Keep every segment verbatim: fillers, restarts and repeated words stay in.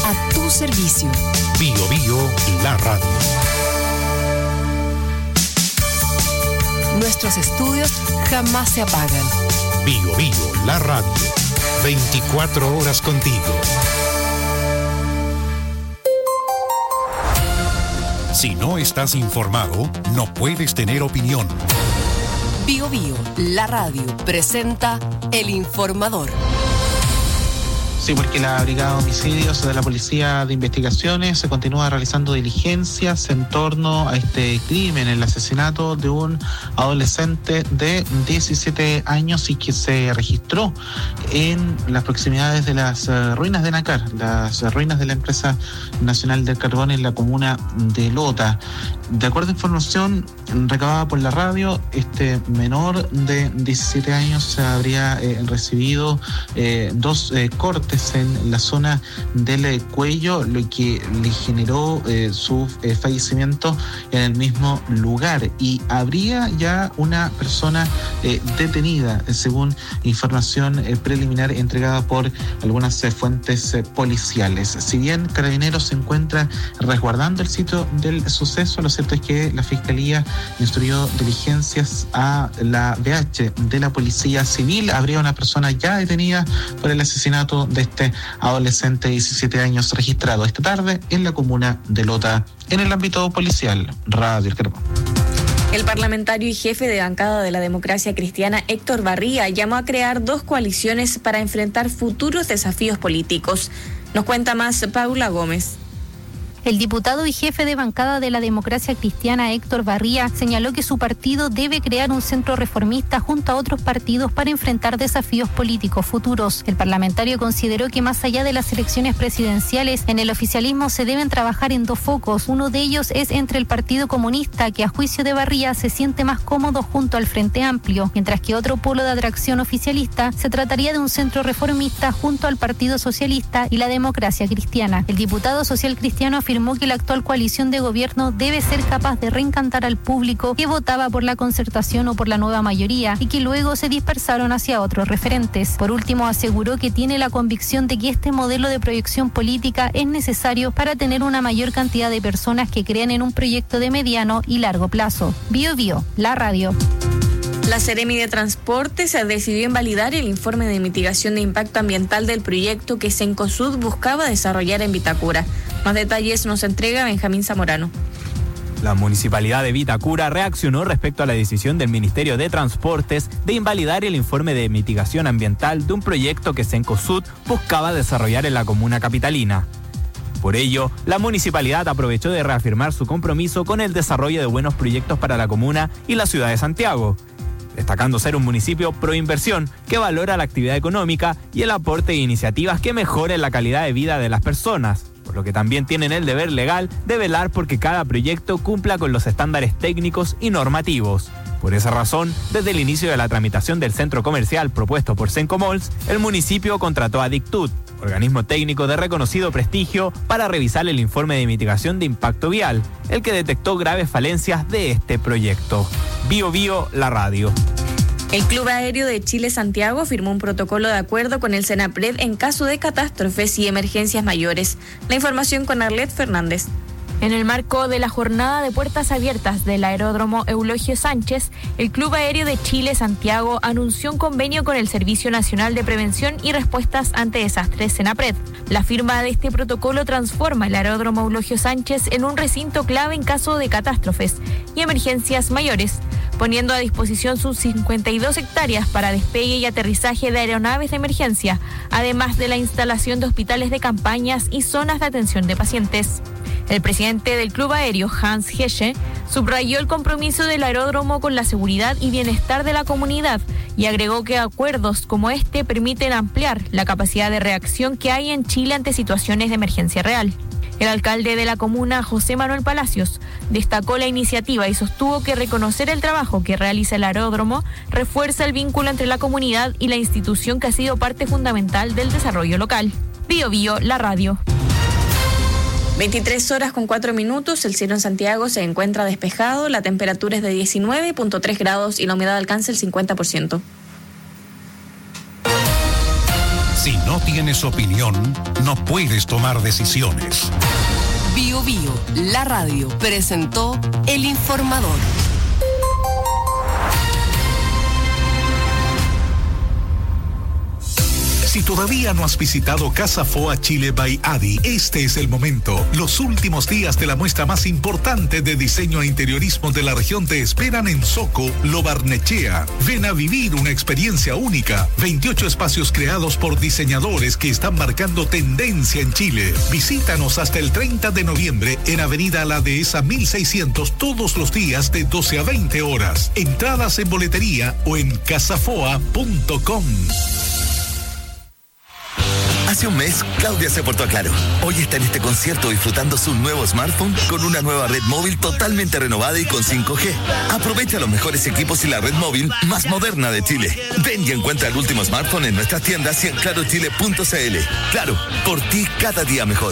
a tu servicio. Bio Bio, la radio. Nuestros estudios jamás se apagan. Bio Bio, la radio. veinticuatro horas contigo. Si no estás informado, no puedes tener opinión. Bio Bio, la radio, presenta El Informador. Sí, porque la Brigada de Homicidios de la Policía de Investigaciones se continúa realizando diligencias en torno a este crimen, el asesinato de un adolescente de diecisiete años y que se registró en las proximidades de las uh, ruinas de Nácar, las uh, ruinas de la Empresa Nacional del Carbón en la comuna de Lota. De acuerdo a información recabada por la radio, este menor de diecisiete años habría eh, recibido eh, dos eh, cortes en la zona del eh, cuello, lo que le generó eh, su eh, fallecimiento en el mismo lugar, y habría ya una persona eh, detenida, eh, según información eh, preliminar entregada por algunas eh, fuentes eh, policiales. Si bien Carabineros se encuentra resguardando el sitio del suceso, lo cierto es que la Fiscalía instruyó diligencias a la B H de la Policía Civil. Habría una persona ya detenida por el asesinato de este adolescente de diecisiete años registrado esta tarde en la comuna de Lota. En el ámbito policial, Radio El Carbón. El parlamentario y jefe de bancada de la Democracia Cristiana, Héctor Barría, llamó a crear dos coaliciones para enfrentar futuros desafíos políticos. Nos cuenta más Paula Gómez. El diputado y jefe de bancada de la Democracia Cristiana, Héctor Barría, señaló que su partido debe crear un centro reformista junto a otros partidos para enfrentar desafíos políticos futuros. El parlamentario consideró que más allá de las elecciones presidenciales, en el oficialismo se deben trabajar en dos focos. Uno de ellos es entre el Partido Comunista, que a juicio de Barría se siente más cómodo junto al Frente Amplio, mientras que otro polo de atracción oficialista se trataría de un centro reformista junto al Partido Socialista y la Democracia Cristiana. El diputado social cristiano afirmó que la actual coalición de gobierno debe ser capaz de reencantar al público que votaba por la concertación o por la nueva mayoría y que luego se dispersaron hacia otros referentes. Por último, aseguró que tiene la convicción de que este modelo de proyección política es necesario para tener una mayor cantidad de personas que crean en un proyecto de mediano y largo plazo. Bio Bio, la radio. La Seremi de Transportes decidió invalidar el informe de mitigación de impacto ambiental del proyecto que Cencosud buscaba desarrollar en Vitacura. Más detalles nos entrega Benjamín Zamorano. La Municipalidad de Vitacura reaccionó respecto a la decisión del Ministerio de Transportes de invalidar el informe de mitigación ambiental de un proyecto que Cencosud buscaba desarrollar en la comuna capitalina. Por ello, la municipalidad aprovechó de reafirmar su compromiso con el desarrollo de buenos proyectos para la comuna y la ciudad de Santiago, destacando ser un municipio pro inversión que valora la actividad económica y el aporte de iniciativas que mejoren la calidad de vida de las personas, por lo que también tienen el deber legal de velar porque cada proyecto cumpla con los estándares técnicos y normativos. Por esa razón, desde el inicio de la tramitación del centro comercial propuesto por Cencomalls, el municipio contrató a Dictud, organismo técnico de reconocido prestigio, para revisar el informe de mitigación de impacto vial, el que detectó graves falencias de este proyecto. Bio Bio, la radio. El Club Aéreo de Chile Santiago firmó un protocolo de acuerdo con el Senapred en caso de catástrofes y emergencias mayores. La información con Arlet Fernández. En el marco de la jornada de puertas abiertas del aeródromo Eulogio Sánchez, el Club Aéreo de Chile Santiago anunció un convenio con el Servicio Nacional de Prevención y Respuestas ante Desastres Senapred. La firma de este protocolo transforma el aeródromo Eulogio Sánchez en un recinto clave en caso de catástrofes y emergencias mayores, poniendo a disposición sus cincuenta y dos hectáreas para despegue y aterrizaje de aeronaves de emergencia, además de la instalación de hospitales de campañas y zonas de atención de pacientes. El presidente del Club Aéreo, Hans Hesche, subrayó el compromiso del aeródromo con la seguridad y bienestar de la comunidad y agregó que acuerdos como este permiten ampliar la capacidad de reacción que hay en Chile ante situaciones de emergencia real. El alcalde de la comuna, José Manuel Palacios, destacó la iniciativa y sostuvo que reconocer el trabajo que realiza el aeródromo refuerza el vínculo entre la comunidad y la institución que ha sido parte fundamental del desarrollo local. Bio Bio, la radio. veintitrés horas con cuatro minutos, el cielo en Santiago se encuentra despejado, la temperatura es de diecinueve punto tres grados y la humedad alcanza el cincuenta por ciento. Si no tienes opinión, no puedes tomar decisiones. Bio Bio, la radio, presentó El Informador. Si todavía no has visitado Casa Foa Chile by Adi, este es el momento. Los últimos días de la muestra más importante de diseño e interiorismo de la región te esperan en Soco, Lo Barnechea. Ven a vivir una experiencia única. veintiocho espacios creados por diseñadores que están marcando tendencia en Chile. Visítanos hasta el treinta de noviembre en Avenida La Dehesa mil seiscientos todos los días de doce a veinte horas. Entradas en boletería o en casafoa punto com. Hace un mes, Claudia se portó a Claro. Hoy está en este concierto disfrutando su nuevo smartphone con una nueva red móvil totalmente renovada y con cinco G. Aprovecha los mejores equipos y la red móvil más moderna de Chile. Ven y encuentra el último smartphone en nuestras tiendas y en claro chile punto c l. Claro, por ti cada día mejor.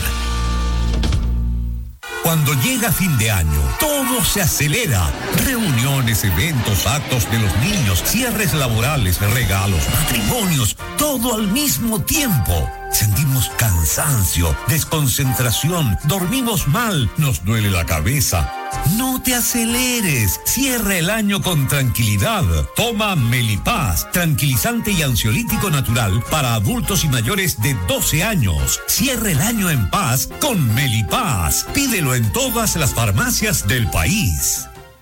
Cuando llega fin de año, todo se acelera. Reuniones, eventos, actos de los niños, cierres laborales, regalos, matrimonios, todo al mismo tiempo. Sentimos cansancio, desconcentración, dormimos mal, nos duele la cabeza. No te aceleres, cierra el año con tranquilidad. Toma Melipaz, tranquilizante y ansiolítico natural para adultos y mayores de doce años. Cierra el año en paz con Melipaz. Pídelo en todas las farmacias del país.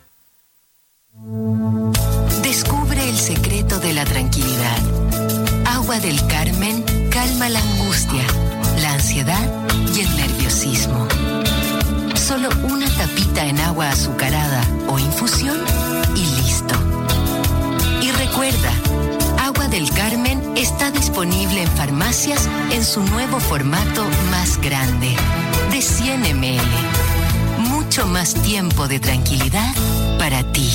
Descubre el secreto de la tranquilidad. Agua del Carmen calma la angustia, la ansiedad y el nerviosismo. Solo una tapita en agua azucarada o infusión y listo. Y recuerda, Agua del Carmen está disponible en farmacias en su nuevo formato más grande, de cien mililitros. Mucho más tiempo de tranquilidad para ti.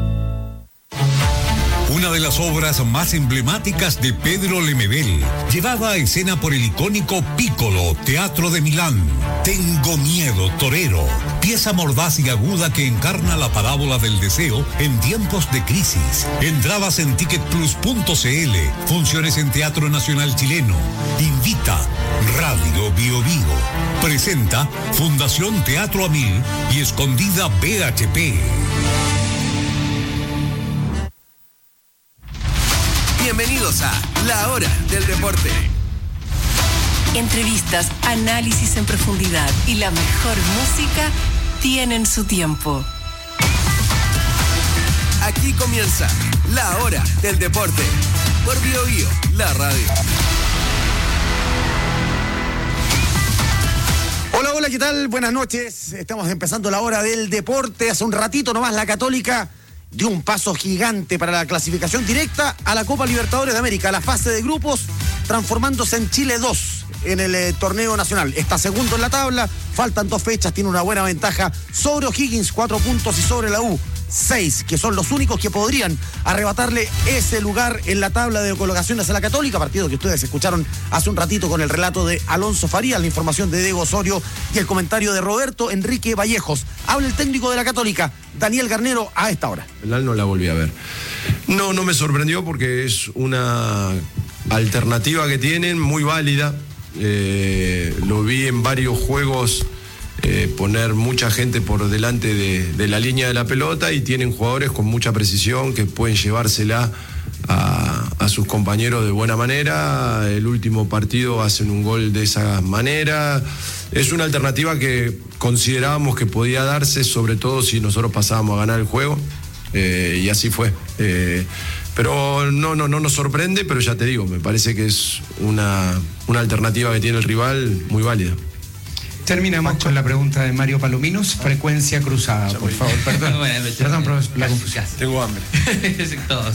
Una de las obras más emblemáticas de Pedro Lemebel, llevada a escena por el icónico Piccolo, Teatro de Milán. Tengo miedo, torero. Pieza mordaz y aguda que encarna la parábola del deseo en tiempos de crisis. Entradas en ticket plus punto c l. Funciones en Teatro Nacional Chileno. Invita Radio Bio Bio. Presenta Fundación Teatro a Mil y Escondida B H P. Bienvenidos a La Hora del Deporte. Entrevistas, análisis en profundidad y la mejor música tienen su tiempo. Aquí comienza La Hora del Deporte por Bio Bio, la radio. Hola, hola, ¿qué tal? Buenas noches. Estamos empezando La Hora del Deporte. Hace un ratito nomás la Católica dio un paso gigante para la clasificación directa a la Copa Libertadores de América, la fase de grupos, transformándose en Chile dos en el eh, torneo nacional. Está segundo en la tabla, faltan dos fechas, tiene una buena ventaja sobre O'Higgins, cuatro puntos, y sobre la U, seis, que son los únicos que podrían arrebatarle ese lugar en la tabla de colocaciones a la Católica, partido que ustedes escucharon hace un ratito con el relato de Alonso Farías, la información de Diego Osorio y el comentario de Roberto Enrique Vallejos. Habla el técnico de la Católica, Daniel Garnero, a esta hora. No la volví a ver. No, no me sorprendió porque es una alternativa que tienen muy válida. Eh, lo vi en varios juegos eh, poner mucha gente por delante de, de la línea de la pelota, y tienen jugadores con mucha precisión que pueden llevársela a, a sus compañeros de buena manera. El último partido hacen un gol de esa manera. Es una alternativa que considerábamos que podía darse, sobre todo si nosotros pasábamos a ganar el juego, eh, y así fue. Eh, pero no, no, no nos sorprende, pero ya te digo, me parece que es una, una alternativa que tiene el rival muy válida. Terminamos con la pregunta de Mario Palominos, frecuencia cruzada, por favor. Perdón, bueno, perdón por la confusión. Tengo hambre. Todos.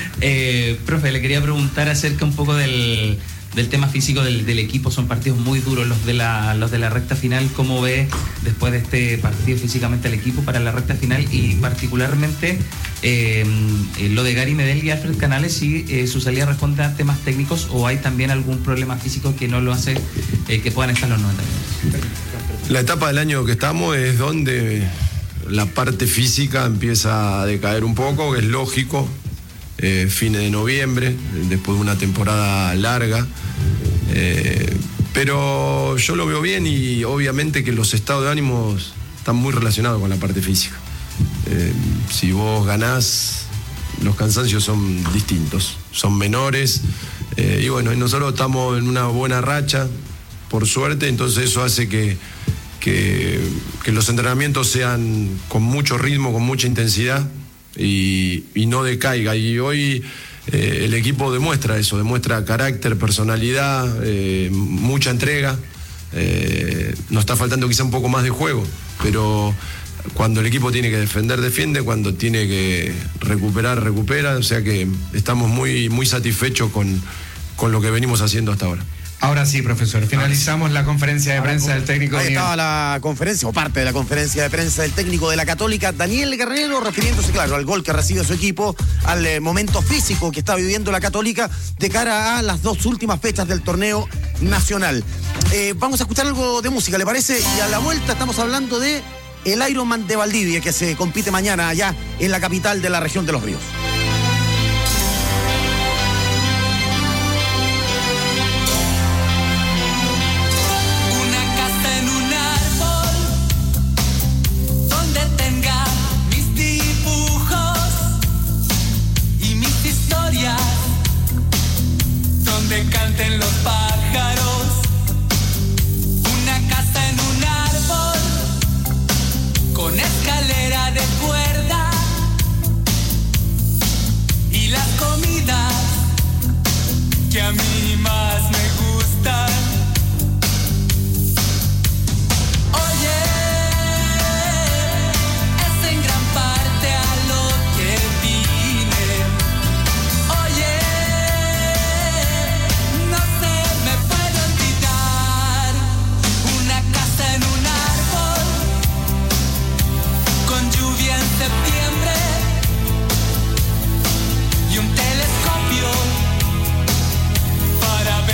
Eh, profe, le quería preguntar acerca un poco del, del tema físico del, del equipo. Son partidos muy duros los de la, los de la recta final. ¿Cómo ve después de este partido físicamente el equipo para la recta final? Y particularmente eh, lo de Gary Medel y Alfred Canales, si eh, su salida responde a temas técnicos o hay también algún problema físico que no lo hace eh, que puedan estar los noventa minutos. La etapa del año que estamos es donde la parte física empieza a decaer un poco, que es lógico. Eh, fines de noviembre, después de una temporada larga, Eh, pero yo lo veo bien y obviamente que los estados de ánimos están muy relacionados con la parte física. Eh, si vos ganás, los cansancios son distintos, son menores. Eh, y bueno, y nosotros estamos en una buena racha, por suerte, entonces eso hace que, que, que los entrenamientos sean con mucho ritmo, con mucha intensidad y, y no decaiga. Y hoy eh, el equipo demuestra eso, demuestra carácter, personalidad, eh, mucha entrega. Eh, nos está faltando quizá un poco más de juego, pero cuando el equipo tiene que defender, defiende, cuando tiene que recuperar, recupera, o sea que estamos muy, muy satisfechos con, con lo que venimos haciendo hasta ahora. Ahora sí, profesor, finalizamos la conferencia de prensa del técnico. Ahí estaba la conferencia, o parte de la conferencia de prensa del técnico de la Católica, Daniel Guerrero, refiriéndose, claro, al gol que recibe su equipo, al eh, momento físico que está viviendo la Católica de cara a las dos últimas fechas del torneo nacional. Eh, vamos a escuchar algo de música, ¿le parece? Y a la vuelta estamos hablando de el Ironman de Valdivia, que se compite mañana allá en la capital de la región de Los Ríos. Canten los pájaros, una casa en un árbol, con escalera de cuerda, y las comidas que a mí más me gustan. Oye, es en gran parte a lo que vine. Oye, septiembre y un telescopio para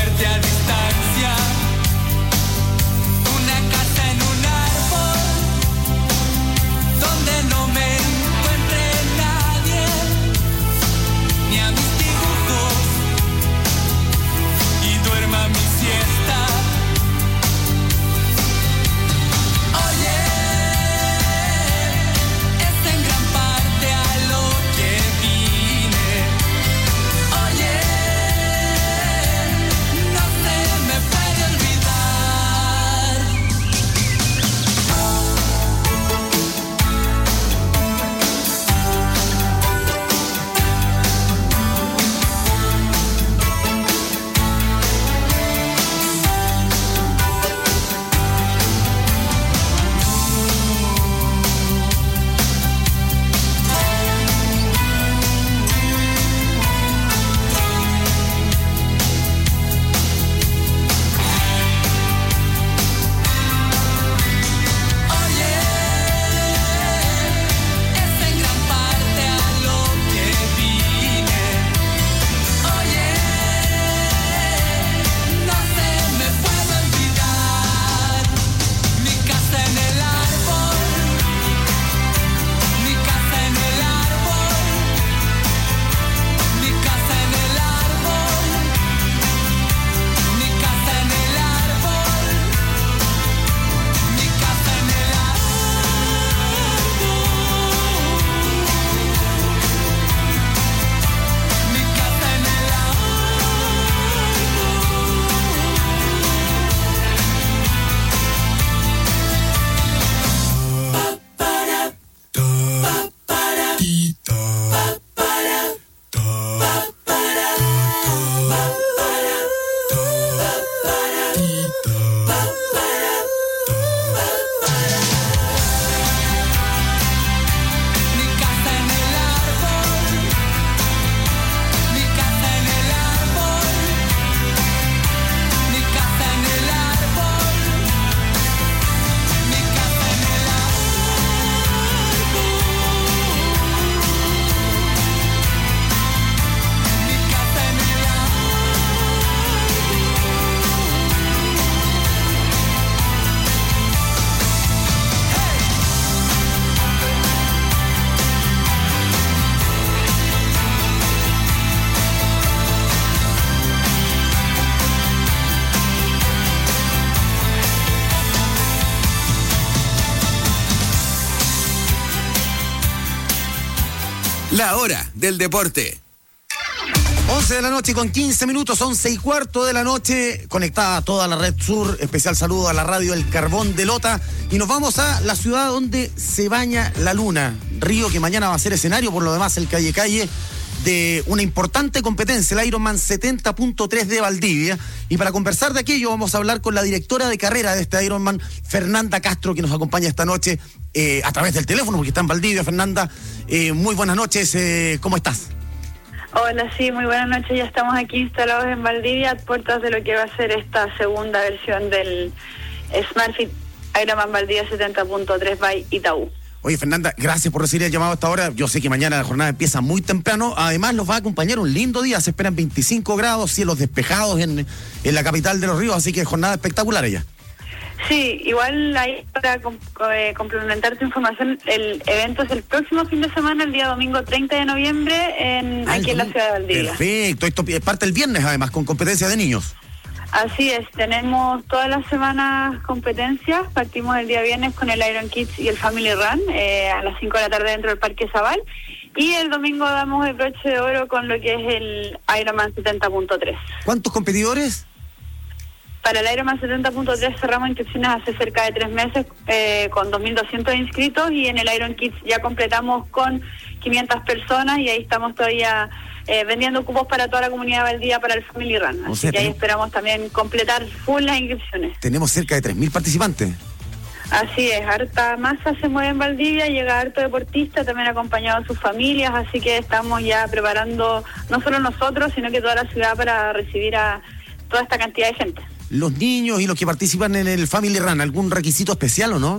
La hora del deporte. once de la noche con quince minutos, once y cuarto de la noche, conectada a toda la red sur. Especial saludo a la radio El Carbón de Lota. Y nos vamos a la ciudad donde se baña la luna. Río que mañana va a ser escenario, por lo demás el Calle Calle, de una importante competencia, el Ironman setenta punto tres de Valdivia. Y para conversar de aquello vamos a hablar con la directora de carrera de este Ironman, Fernanda Castro, que nos acompaña esta noche eh, a través del teléfono, porque está en Valdivia. Fernanda, eh, muy buenas noches, eh, ¿cómo estás? Hola, sí, muy buenas noches. Ya estamos aquí instalados en Valdivia, a puertas de lo que va a ser esta segunda versión del SmartFit Ironman Valdivia setenta punto tres by Itaú. Oye, Fernanda, gracias por recibir el llamado a esta hora. Yo sé que mañana la jornada empieza muy temprano. Además, los va a acompañar un lindo día. Se esperan veinticinco grados, cielos despejados en, en la capital de los ríos, así que jornada espectacular allá. Sí, igual ahí para com- eh, complementar tu información, el evento es el próximo fin de semana, el día domingo treinta de noviembre, en, Ay, aquí en la ciudad de Valdivia. Perfecto, esto parte el viernes además, con competencia de niños. Así es, tenemos todas las semanas competencias. Partimos el día viernes con el Iron Kids y el Family Run eh, a las cinco de la tarde dentro del Parque Zabal. Y el domingo damos el broche de oro con lo que es el Ironman setenta punto tres. ¿Cuántos competidores? Para el Ironman setenta punto tres cerramos inscripciones hace cerca de tres meses eh, con dos mil doscientos inscritos, y en el Iron Kids ya completamos con quinientas personas, y ahí estamos todavía eh, vendiendo cupos para toda la comunidad de Valdivia para el Family Run. O Así sea, que ahí ten- esperamos también completar full las inscripciones. Tenemos cerca de tres mil participantes. Así es, harta masa se mueve en Valdivia, llega harto deportista, también acompañado de sus familias, así que estamos ya preparando no solo nosotros, sino que toda la ciudad para recibir a toda esta cantidad de gente. Los niños y los que participan en el Family Run, ¿algún requisito especial o no?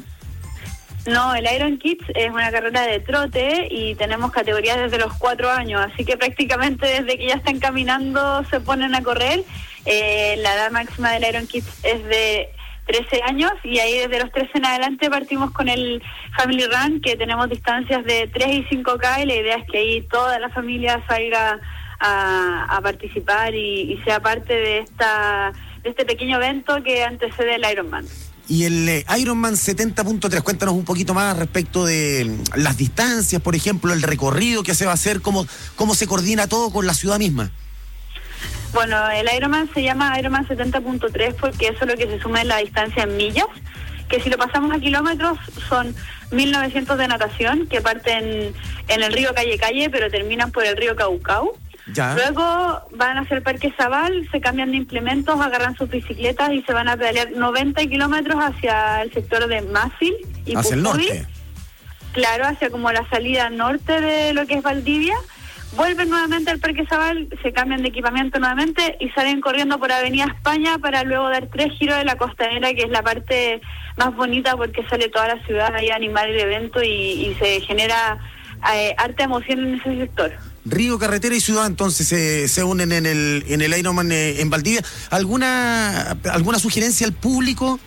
No, el Iron Kids es una carrera de trote y tenemos categorías desde los cuatro años, así que prácticamente desde que ya están caminando se ponen a correr. Eh, la edad máxima del Iron Kids es de trece años, y ahí desde los trece en adelante partimos con el Family Run, que tenemos distancias de tres y cinco K, y la idea es que ahí toda la familia salga a, a participar y, y sea parte de esta de este pequeño evento que antecede el Ironman. Y el eh, Ironman setenta punto tres, cuéntanos un poquito más respecto de mm, las distancias, por ejemplo, el recorrido que se va a hacer, cómo, cómo se coordina todo con la ciudad misma. Bueno, el Ironman se llama Ironman setenta punto tres porque eso es lo que se suma en la distancia en millas, que si lo pasamos a kilómetros son mil novecientos de natación, que parten en el río Calle Calle, pero terminan por el río Caucau. Ya. Luego van hacia el Parque Zabal, se cambian de implementos, agarran sus bicicletas y se van a pedalear noventa kilómetros hacia el sector de Máfil y Hacia el Pujubi. norte. Claro, hacia como la salida norte de lo que es Valdivia. Vuelven nuevamente al Parque Zabal, se cambian de equipamiento nuevamente y salen corriendo por Avenida España para luego dar tres giros de la costanera, que es la parte más bonita porque sale toda la ciudad ahí a animar el evento y, y se genera eh, harta emoción en ese sector. Río, carretera y ciudad, entonces se, se unen en el en el Ironman eh, en Valdivia. ¿Alguna alguna sugerencia al público?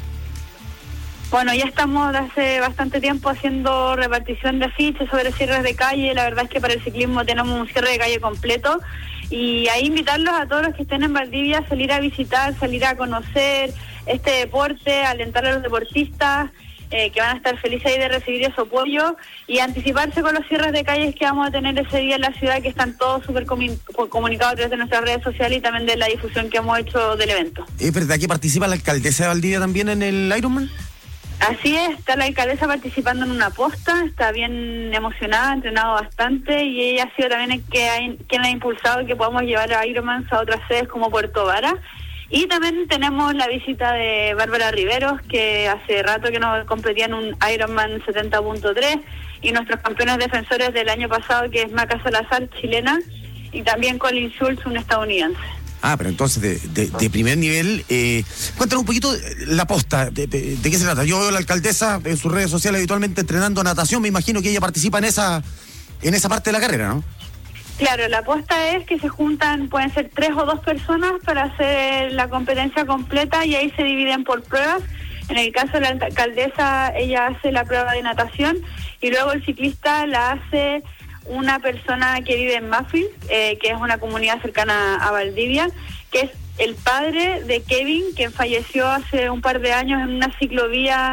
Bueno, ya estamos de hace bastante tiempo haciendo repartición de afiches sobre cierres de calle. La verdad es que para el ciclismo tenemos un cierre de calle completo, y ahí invitarlos a todos los que estén en Valdivia a salir a visitar, salir a conocer este deporte, alentar a los deportistas eh, que van a estar felices ahí de recibir ese apoyo y anticiparse con los cierres de calles que vamos a tener ese día en la ciudad, que están todos súper comun- comunicados a través de nuestras redes sociales y también de la difusión que hemos hecho del evento. ¿Es verdad que participa la alcaldesa de Valdivia también en el Ironman? Así es, está la alcaldesa participando en una posta, está bien emocionada, ha entrenado bastante, y ella ha sido también el que ha, quien ha impulsado que podamos llevar a Ironman a otras sedes como Puerto Vara. Y también tenemos la visita de Bárbara Riveros, que hace rato que nos competía en un Ironman setenta punto tres, y nuestros campeones defensores del año pasado, que es Maca Salazar, chilena, y también Colin Schultz, un estadounidense. Ah, pero entonces de, de, de primer nivel. Eh, cuéntanos un poquito la posta, de, de, de qué se trata. Yo veo a la alcaldesa en sus redes sociales habitualmente entrenando natación, me imagino que ella participa en esa en esa parte de la carrera, ¿no? Claro, la apuesta es que se juntan, pueden ser tres o dos personas para hacer la competencia completa, y ahí se dividen por pruebas. En el caso de la alcaldesa, ella hace la prueba de natación, y luego el ciclista la hace una persona que vive en Máfil, eh, que es una comunidad cercana a Valdivia, que es el padre de Kevin, quien falleció hace un par de años en una ciclovía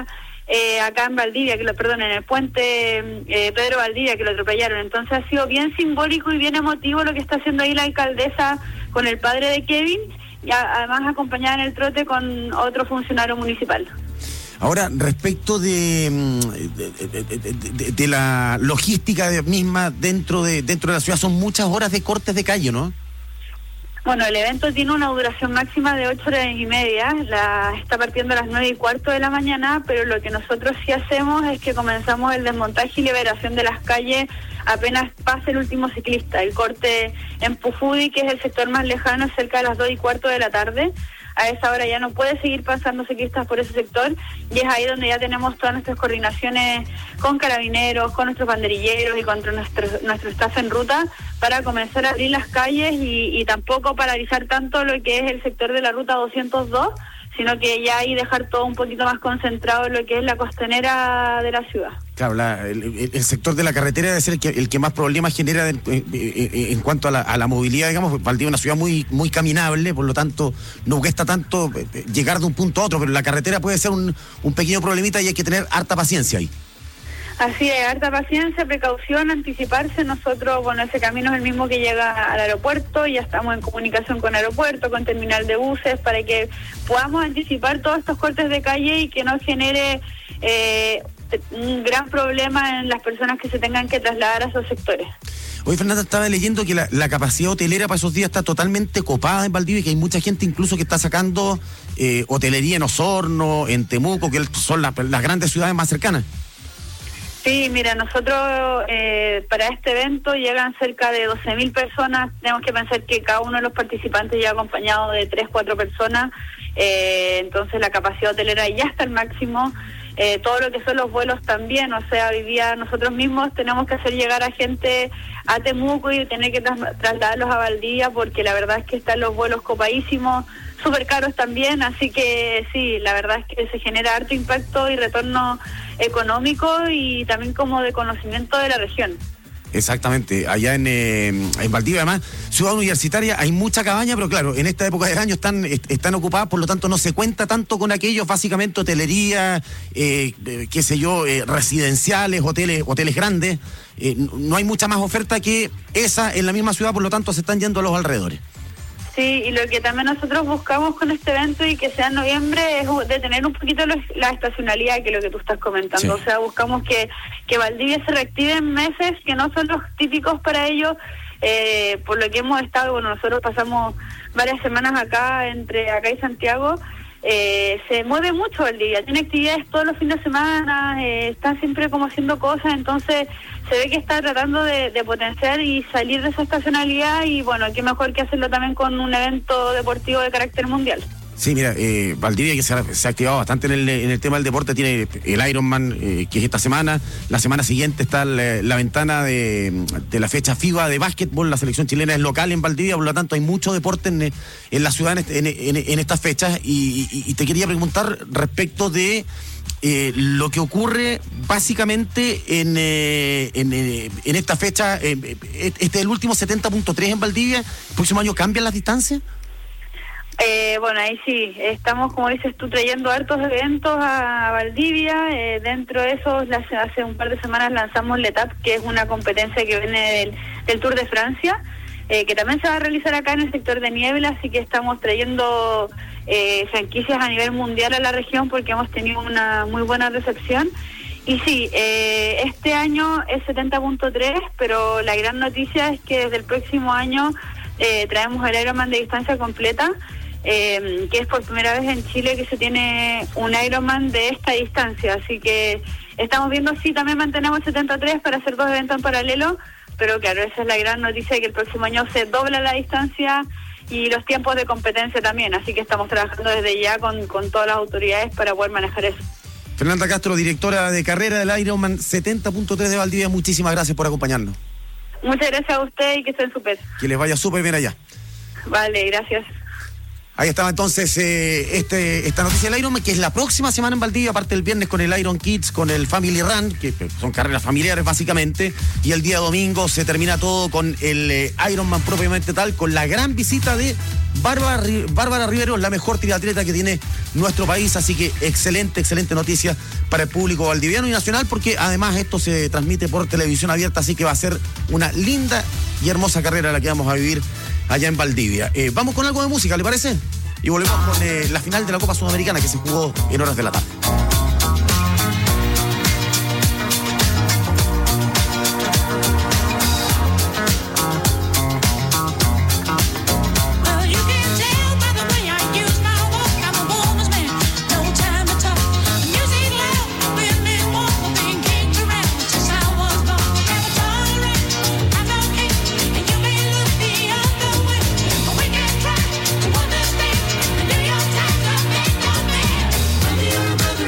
eh, acá en Valdivia, que lo, perdón, en el puente eh, Pedro Valdivia, que lo atropellaron. Entonces ha sido bien simbólico y bien emotivo lo que está haciendo ahí la alcaldesa con el padre de Kevin, y a, además acompañada en el trote con otro funcionario municipal. Ahora, respecto de, de, de, de, de, de la logística de misma dentro de dentro de la ciudad, son muchas horas de cortes de calle, ¿no? Bueno, el evento tiene una duración máxima de ocho horas y media, la está partiendo a las nueve y cuarto de la mañana, pero lo que nosotros sí hacemos es que comenzamos el desmontaje y liberación de las calles apenas pase el último ciclista. El corte en Pufudi, que es el sector más lejano, es cerca de las dos y cuarto de la tarde. A esa hora ya no puede seguir pasando ciclistas por ese sector, y es ahí donde ya tenemos todas nuestras coordinaciones con carabineros, con nuestros banderilleros y con nuestro, nuestro staff en ruta para comenzar a abrir las calles y, y tampoco paralizar tanto lo que es el sector de la ruta doscientos dos, sino que ya ahí dejar todo un poquito más concentrado en lo que es la costanera de la ciudad. Claro, la, el, el sector de la carretera debe ser el que, el que más problemas genera de, en, en, en cuanto a la, a la movilidad, digamos. Valdivia es una ciudad muy muy caminable, por lo tanto no cuesta tanto llegar de un punto a otro, pero la carretera puede ser un, un pequeño problemita y hay que tener harta paciencia ahí. Así es, harta paciencia, precaución, anticiparse. Nosotros, bueno, ese camino es el mismo que llega al aeropuerto, ya estamos en comunicación con aeropuerto, con terminal de buses, para que podamos anticipar todos estos cortes de calle y que no genere eh, un gran problema en las personas que se tengan que trasladar a esos sectores. Hoy, Fernanda, estaba leyendo que la, la capacidad hotelera para esos días está totalmente copada en Valdivia y que hay mucha gente incluso que está sacando eh, hotelería en Osorno, en Temuco, que son la, las grandes ciudades más cercanas. Sí, mira, nosotros eh, para este evento llegan cerca de doce mil personas. Tenemos que pensar que cada uno de los participantes llega acompañado de tres, cuatro personas. Eh, entonces la capacidad hotelera ya está al máximo. Eh, todo lo que son los vuelos también, o sea, hoy día nosotros mismos tenemos que hacer llegar a gente a Temuco y tener que tras- trasladarlos a Valdivia, porque la verdad es que están los vuelos copadísimos, súper caros también, así que sí, la verdad es que se genera harto impacto y retorno económico y también como de conocimiento de la región. Exactamente, allá en, eh, en Valdivia, además, ciudad universitaria, hay mucha cabaña, pero claro, en esta época del año están est- están ocupadas, por lo tanto no se cuenta tanto con aquellos, básicamente hotelería, eh, eh, qué sé yo, eh, residenciales, hoteles hoteles grandes. Eh, no hay mucha más oferta que esa en la misma ciudad, por lo tanto se están yendo a los alrededores. Sí, y lo que también nosotros buscamos con este evento y que sea en noviembre es detener un poquito los, la estacionalidad, que es lo que tú estás comentando. Sí. O sea, buscamos que, que Valdivia se reactive en meses que no son los típicos para ellos, eh, por lo que hemos estado, bueno, nosotros pasamos varias semanas acá, entre acá y Santiago. Eh, se mueve mucho Valdivia, tiene actividades todos los fines de semana, eh, está siempre como haciendo cosas, entonces se ve que está tratando de, de potenciar y salir de esa estacionalidad, y bueno, qué mejor que hacerlo también con un evento deportivo de carácter mundial. Sí, mira, eh, Valdivia, que se ha, se ha activado bastante en el, en el tema del deporte, tiene el Ironman, eh, que es esta semana. La semana siguiente está la, la ventana de, de la fecha FIBA de básquetbol. La selección chilena es local en Valdivia, por lo tanto hay mucho deporte en, en la ciudad en, en, en estas fechas. Y, y, y te quería preguntar respecto de eh, lo que ocurre básicamente en, eh, en, eh, en esta fecha. Eh, este es el último setenta punto tres en Valdivia. ¿El próximo año cambian las distancias? Eh, bueno, ahí sí, estamos, como dices tú, trayendo hartos eventos a Valdivia. Eh, dentro de esos, las, hace un par de semanas lanzamos la Etap, que es una competencia que viene del, del Tour de Francia, eh, que también se va a realizar acá en el sector de Niebla, así que estamos trayendo eh, franquicias a nivel mundial a la región porque hemos tenido una muy buena recepción. Y sí, eh, este año es setenta punto tres, pero la gran noticia es que desde el próximo año eh, traemos el Ironman de distancia completa. Eh, que es por primera vez en Chile que se tiene un Ironman de esta distancia, así que estamos viendo si también mantenemos el setenta y tres para hacer dos eventos en paralelo, pero claro, esa es la gran noticia, que el próximo año se dobla la distancia y los tiempos de competencia también, así que estamos trabajando desde ya con, con todas las autoridades para poder manejar eso. Fernanda Castro, directora de carrera del Ironman setenta punto tres de Valdivia, muchísimas gracias por acompañarnos. Muchas gracias a usted y que estén súper. Que les vaya súper bien allá. Vale, gracias. Ahí estaba entonces eh, este, esta noticia del Ironman, que es la próxima semana en Valdivia, aparte del viernes con el Iron Kids, con el Family Run, que son carreras familiares básicamente, y el día domingo se termina todo con el eh, Ironman propiamente tal, con la gran visita de Bárbara, Bárbara Rivero, la mejor triatleta que tiene nuestro país, así que excelente, excelente noticia para el público valdiviano y nacional, porque además esto se transmite por televisión abierta, así que va a ser una linda y hermosa carrera la que vamos a vivir allá en Valdivia. Eh, vamos con algo de música, ¿le parece? Y volvemos con eh, la final de la Copa Sudamericana que se jugó en horas de la tarde. Brother,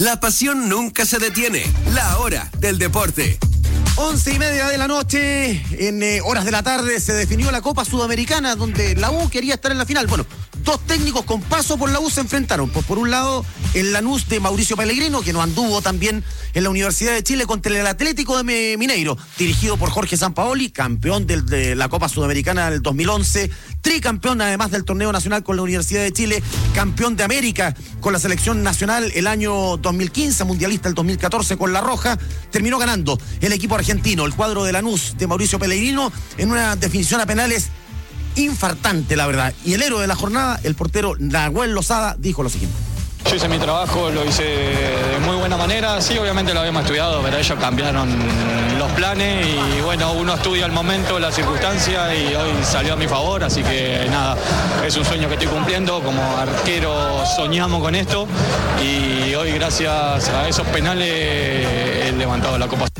La pasión nunca se detiene. La hora del deporte. Once y media de la noche, en eh, horas de la tarde, se definió la Copa Sudamericana, donde la U quería estar en la final. Bueno, dos técnicos con paso por la U se enfrentaron. Pues por un lado, el Lanús de Mauricio Pellegrino, que no anduvo también en la Universidad de Chile, contra el Atlético de Mineiro, dirigido por Jorge Sampaoli, campeón del, de la Copa Sudamericana del dos mil once, tricampeón además del torneo nacional con la Universidad de Chile, campeón de América con la selección nacional el año dos mil quince, mundialista el dos mil catorce con La Roja. Terminó ganando el equipo argentino, el cuadro de Lanús de Mauricio Pellegrino, en una definición a penales infartante, la verdad. Y el héroe de la jornada, el portero Nahuel Lozada, dijo lo siguiente: yo hice mi trabajo, lo hice de muy buena manera, sí, obviamente lo habíamos estudiado, pero ellos cambiaron los planes y bueno, uno estudia el momento, la circunstancia y hoy salió a mi favor, así que nada, es un sueño que estoy cumpliendo, como arquero soñamos con esto y hoy gracias a esos penales he levantado la Copa.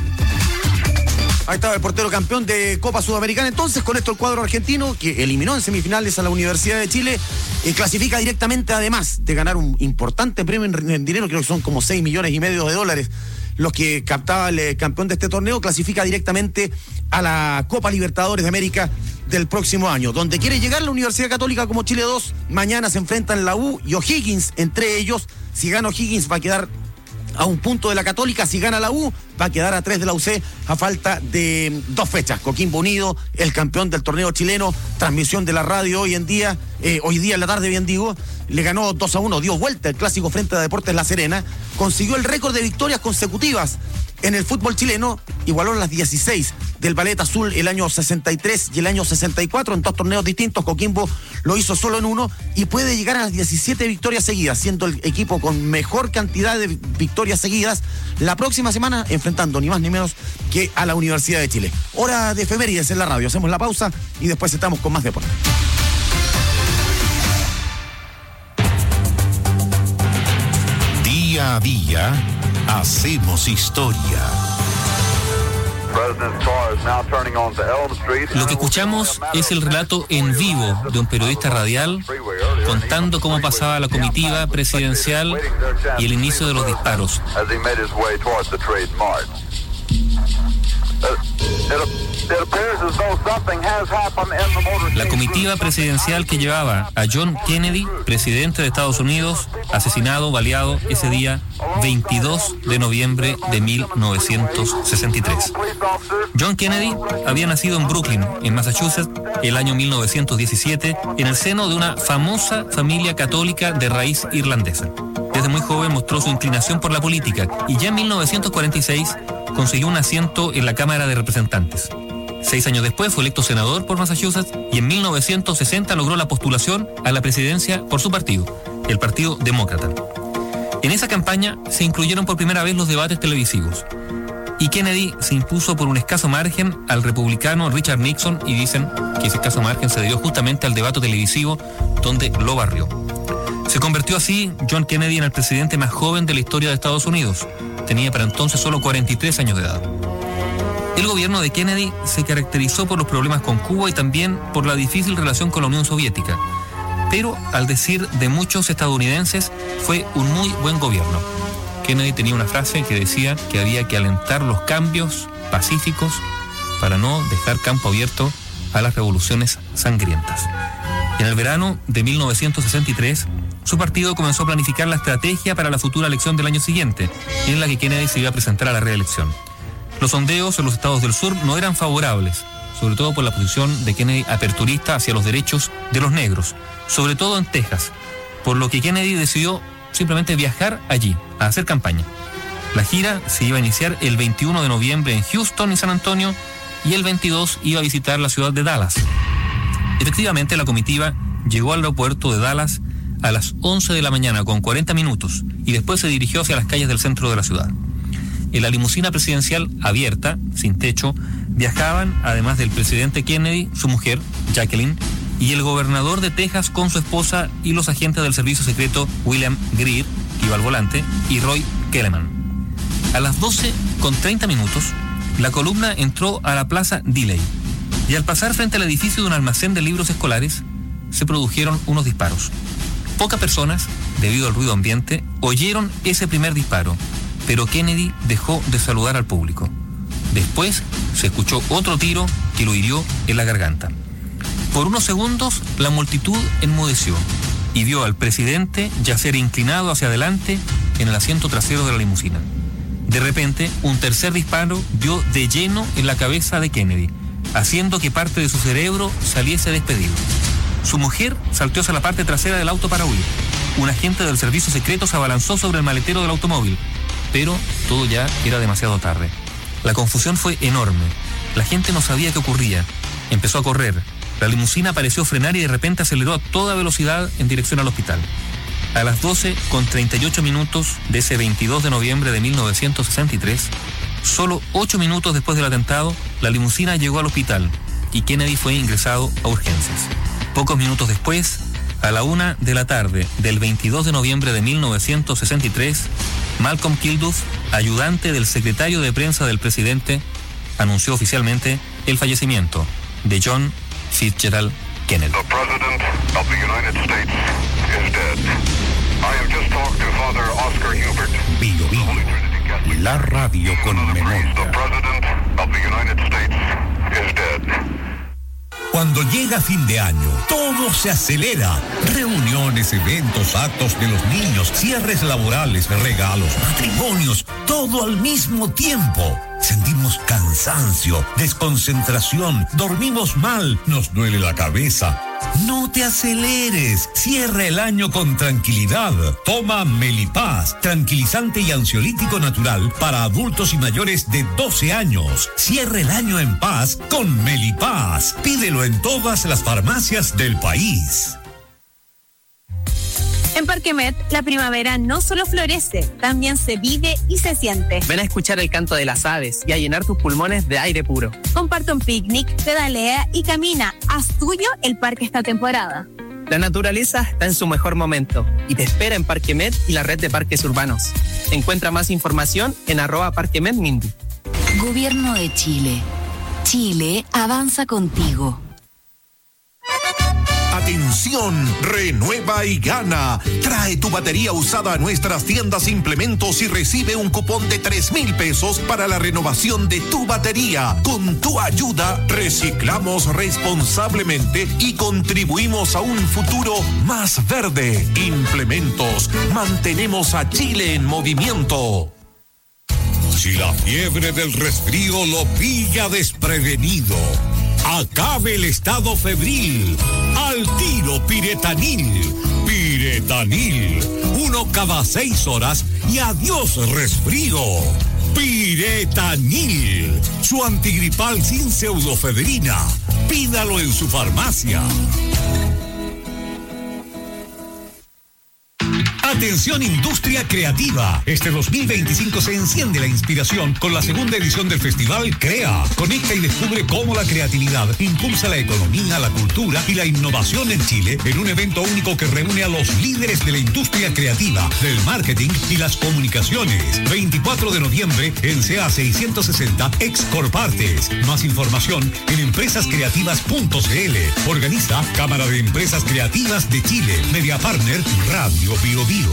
Ahí estaba el portero campeón de Copa Sudamericana. Entonces, con esto el cuadro argentino, que eliminó en semifinales a la Universidad de Chile, eh, clasifica directamente, además de ganar un importante premio en, en dinero, creo que son como seis millones y medio de dólares los que captaba el eh, campeón de este torneo, clasifica directamente a la Copa Libertadores de América del próximo año, donde quiere llegar la Universidad Católica como Chile dos. Mañana se enfrentan la U y O'Higgins, entre ellos. Si gana O'Higgins va a quedar a un punto de la Católica. Si gana la U, va a quedar a tres de la U C a falta de dos fechas. Coquimbo Unido, el campeón del torneo chileno, transmisión de la radio hoy en día, eh, hoy día en la tarde, bien digo, le ganó dos a uno, dio vuelta el clásico frente a Deportes La Serena, consiguió el récord de victorias consecutivas en el fútbol chileno, igualó las dieciséis del Ballet Azul el año sesenta y tres y el año sesenta y cuatro en dos torneos distintos. Coquimbo lo hizo solo en uno y puede llegar a las diecisiete victorias seguidas, siendo el equipo con mejor cantidad de victorias seguidas la próxima semana, enfrentando ni más ni menos que a la Universidad de Chile. Hora de efemérides en la radio. Hacemos la pausa y después estamos con más deporte. Día a día hacemos historia. Lo que escuchamos es el relato en vivo de un periodista radial contando cómo pasaba la comitiva presidencial y el inicio de los disparos. La comitiva presidencial que llevaba a John Kennedy, presidente de Estados Unidos, asesinado, baleado ese día veintidós de noviembre de mil novecientos sesenta y tres. John Kennedy había nacido en Brooklyn, en Massachusetts, el año mil novecientos diecisiete, en el seno de una famosa familia católica de raíz irlandesa. Desde muy joven mostró su inclinación por la política y ya en mil novecientos cuarenta y seis consiguió un asiento en la Cámara de Representantes. Seis años después fue electo senador por Massachusetts y en mil novecientos sesenta logró la postulación a la presidencia por su partido, el Partido Demócrata. En esa campaña se incluyeron por primera vez los debates televisivos y Kennedy se impuso por un escaso margen al republicano Richard Nixon, y dicen que ese escaso margen se debió justamente al debate televisivo donde lo barrió. Se convirtió así John Kennedy en el presidente más joven de la historia de Estados Unidos. Tenía para entonces solo cuarenta y tres años de edad. El gobierno de Kennedy se caracterizó por los problemas con Cuba y también por la difícil relación con la Unión Soviética. Pero, al decir de muchos estadounidenses, fue un muy buen gobierno. Kennedy tenía una frase que decía que había que alentar los cambios pacíficos para no dejar campo abierto a las revoluciones sangrientas. En el verano de mil novecientos sesenta y tres, su partido comenzó a planificar la estrategia para la futura elección del año siguiente, en la que Kennedy se iba a presentar a la reelección. Los sondeos en los estados del sur no eran favorables, sobre todo por la posición de Kennedy aperturista hacia los derechos de los negros, sobre todo en Texas, por lo que Kennedy decidió simplemente viajar allí, a hacer campaña. La gira se iba a iniciar el veintiuno de noviembre en Houston y San Antonio, y el veintidós iba a visitar la ciudad de Dallas. Efectivamente, la comitiva llegó al aeropuerto de Dallas a las once de la mañana con cuarenta minutos y después se dirigió hacia las calles del centro de la ciudad. En la limusina presidencial abierta, sin techo, viajaban, además del presidente Kennedy, su mujer, Jacqueline, y el gobernador de Texas con su esposa y los agentes del servicio secreto William Greer, que iba al volante, y Roy Kellerman. A las doce con treinta minutos, la columna entró a la Plaza Dealey, y al pasar frente al edificio de un almacén de libros escolares, se produjeron unos disparos. Pocas personas debido al ruido ambiente, oyeron ese primer disparo, pero Kennedy dejó de saludar al público. Después se escuchó otro tiro que lo hirió en la garganta. Por unos segundos, la multitud enmudeció y vio al presidente yacer inclinado hacia adelante en el asiento trasero de la limusina. De repente, un tercer disparo dio de lleno en la cabeza de Kennedy, haciendo que parte de su cerebro saliese despedido. Su mujer saltó hacia la parte trasera del auto para huir. Un agente del servicio secreto se abalanzó sobre el maletero del automóvil, pero todo ya era demasiado tarde. La confusión fue enorme. La gente no sabía qué ocurría. Empezó a correr. La limusina pareció frenar y de repente aceleró a toda velocidad en dirección al hospital. A las doce con treinta y ocho minutos de ese veintidós de noviembre de mil novecientos sesenta y tres, solo ocho minutos después del atentado, la limusina llegó al hospital y Kennedy fue ingresado a urgencias. Pocos minutos después, a la una de la tarde del veintidós de noviembre de mil novecientos sesenta y tres, Malcolm Kilduff, ayudante del secretario de prensa del presidente, anunció oficialmente el fallecimiento de John Fitzgerald Kennedy. The President of the United States is dead. I have just talked to Father Oscar Hubert. Bio Bio, la radio con memoria. The President of the United States is dead. Cuando llega fin de año, todo se acelera. Reuniones, eventos, actos de los niños, cierres laborales, regalos, matrimonios, todo al mismo tiempo. Sentimos cansancio, desconcentración, dormimos mal, nos duele la cabeza. No te aceleres, cierra el año con tranquilidad. Toma Melipaz, tranquilizante y ansiolítico natural para adultos y mayores de doce años. Cierra el año en paz con Melipaz. Pídelo en todas las farmacias del país. En Parquemet, la primavera no solo florece, también se vive y se siente. Ven a escuchar el canto de las aves y a llenar tus pulmones de aire puro. Comparte un picnic, pedalea y camina. Haz tuyo el parque esta temporada. La naturaleza está en su mejor momento y te espera en Parquemet y la red de parques urbanos. Encuentra más información en arroba Parquemet Mindy. Gobierno de Chile. Chile avanza contigo. Atención, renueva y gana. Trae tu batería usada a nuestras tiendas Implementos y recibe un cupón de tres mil pesos para la renovación de tu batería. Con tu ayuda, reciclamos responsablemente y contribuimos a un futuro más verde. Implementos, mantenemos a Chile en movimiento. Si la fiebre del resfrío lo pilla desprevenido, acabe el estado febril. Al tiro Piretanil. Piretanil. Uno cada seis horas y adiós resfrío. Piretanil. Su antigripal sin pseudofebrina. Pídalo en su farmacia. Atención industria creativa. Este dos mil veinticinco se enciende la inspiración con la segunda edición del festival CREA. Conecta y descubre cómo la creatividad impulsa la economía, la cultura y la innovación en Chile en un evento único que reúne a los líderes de la industria creativa, del marketing y las comunicaciones. veinticuatro de noviembre en C A seiscientos sesenta Excorpartes. Más información en empresas creativas punto c l. Organiza Cámara de Empresas Creativas de Chile. Media Partner Radio Bio Bio.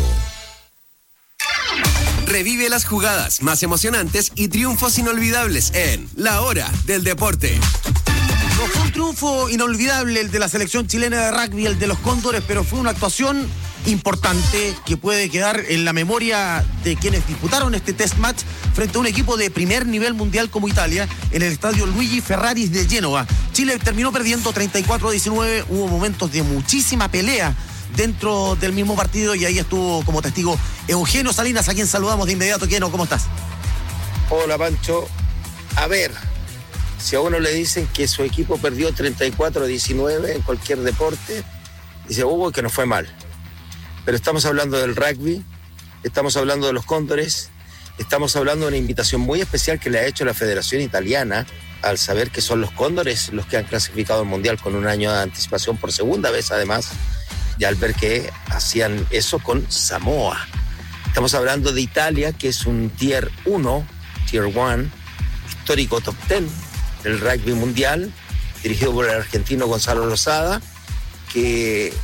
Revive las jugadas más emocionantes y triunfos inolvidables en La Hora del Deporte. No fue un triunfo inolvidable el de la selección chilena de rugby, el de los Cóndores, pero fue una actuación importante que puede quedar en la memoria de quienes disputaron este test match frente a un equipo de primer nivel mundial como Italia en el estadio Luigi Ferraris de Génova. Chile terminó perdiendo treinta y cuatro a diecinueve, hubo momentos de muchísima pelea dentro del mismo partido y ahí estuvo como testigo Eugenio Salinas, a quien saludamos de inmediato. Eugenio, ¿cómo estás? Hola, Pancho. A ver, si a uno le dicen que su equipo perdió treinta y cuatro a diecinueve en cualquier deporte, dice, Hugo, que no fue mal. Pero estamos hablando del rugby, estamos hablando de los Cóndores, estamos hablando de una invitación muy especial que le ha hecho la Federación Italiana al saber que son los Cóndores los que han clasificado al Mundial con un año de anticipación por segunda vez además, y al ver que hacían eso con Samoa. Estamos hablando de Italia, que es un tier uno, tier uno, histórico top diez del rugby mundial, dirigido por el argentino Gonzalo Lozada, que